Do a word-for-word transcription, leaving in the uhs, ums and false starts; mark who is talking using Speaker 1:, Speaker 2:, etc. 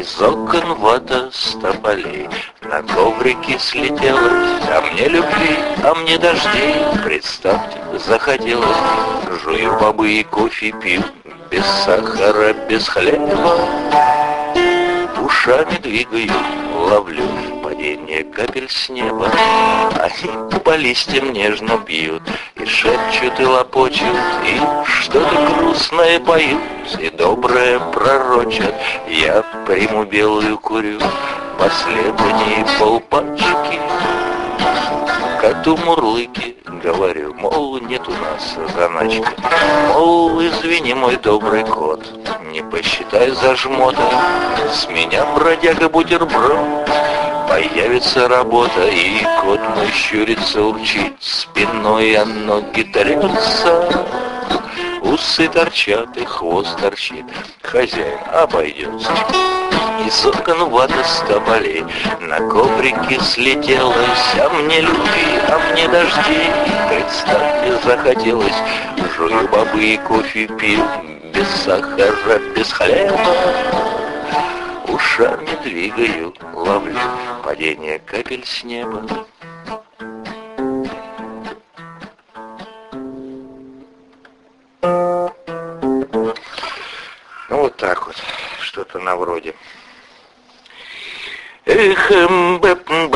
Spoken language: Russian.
Speaker 1: Из окон вата с тополей на коврике слетелась, а мне любви, а мне дождей, представьте, захотелось. Жую бобы и кофе пью, без сахара, без хлеба. Ушами двигаю, ловлю падение капель с неба. Они по листьям нежно бьют, и шепчут, и лопочут, и что-то грустное поют, и доброе пророчат. Я приму белую курю, последние полпачки. Коту мурлыки говорю, мол, нет у нас заначки. Мол, извини, мой добрый кот, не посчитай за жмота. С меня, бродяга, бутерброд, появится работа. И кот мой щурится, урчит, спиной о ноги трется. Усы торчат и хвост торчит, хозяин обойдется. Из окон вата с тополей на коврике слетелась, а мне любви, а мне дождей, представьте, захотелось. Жую бобы и кофе пью, без сахара, без хлеба. Ушами двигаю, ловлю падение капель с неба. Ну вот так вот, что-то на вроде. Эх, бэп,